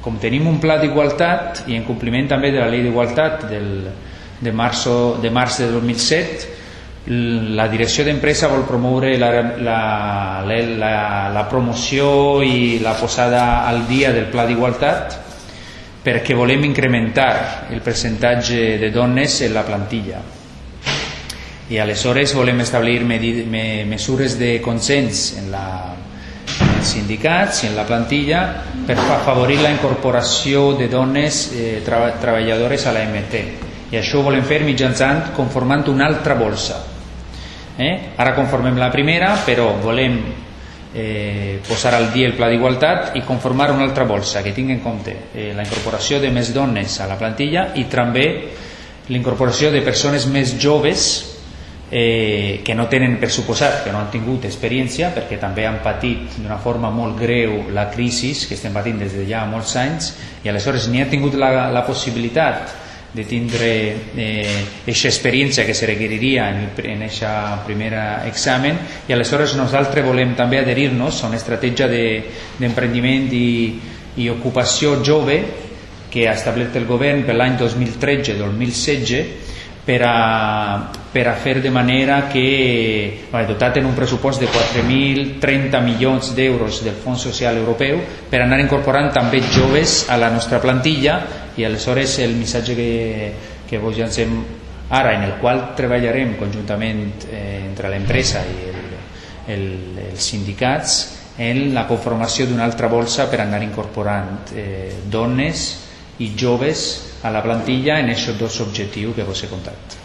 com tenim un pla d'igualtat i en compliment també de la llei d'igualtat de març de 2007, la direcció d'empresa vol promoure la promoció i la posada al dia del pla d'igualtat perquè volem incrementar el percentatge de dones en la plantilla i aleshores volem establir mesures de consens en els sindicats i en la plantilla per afavorir la incorporació de dones treballadores a l'AMT, i això ho volem fer mitjançant conformant una altra bolsa. Ara conformem la primera, però volem posar al dia el pla d'igualtat i conformar una altra bolsa que tingui en compte la incorporació de més dones a la plantilla i també la incorporació de persones més joves que no tenen, per suposat, que no han tingut experiència perquè també han patit d'una forma molt greu la crisi que estem patint des de ja molts anys, i aleshores ni ha tingut la possibilitat de tindre aquesta experiència que se requeriria en aquest primer examen, i aleshores nosaltres volem també adherir-nos a una estratègia d'emprendiment i ocupació jove que ha establert el govern per l'any 2013-2016 per a fer de manera que, dotat en un pressupost de 4.030 milions d'euros del Fons Social Europeu, per anar incorporant també joves a la nostra plantilla, i aleshores el missatge que vos llancem ara, en el qual treballarem conjuntament entre l'empresa i els sindicats en la conformació d'una altra bolsa per anar incorporant dones i joves a la plantilla en aquests dos objectius que vos he contat.